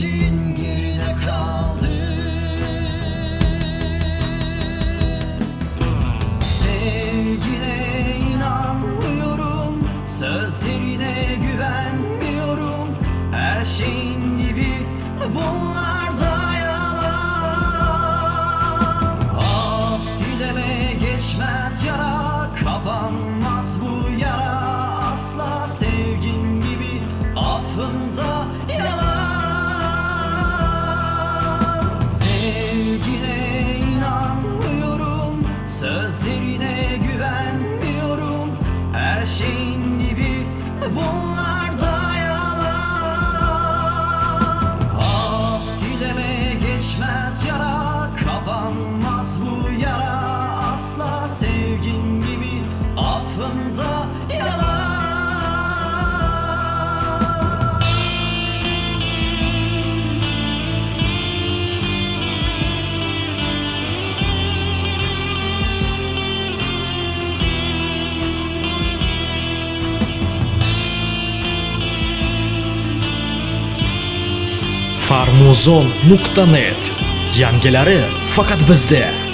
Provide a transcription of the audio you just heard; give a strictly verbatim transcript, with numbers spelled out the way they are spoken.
için geride kaldı. Sevgine inanmıyorum, sözlerine güvenmiyorum. Her şeyin gibi bunlar da yalan. Af dileme geçmez yara, kapanmaz bu yara asla. Sevgin gibi affında yalan. Sevgine inanmıyorum, sözlerine güvenmiyorum. Her şeyin gibi bunlar da yalan. Af dileme geçmez yara, kapanmaz bu yara asla. Sevgin gibi affında yalan. farmuzon nuqta net yangilari faqat bizda.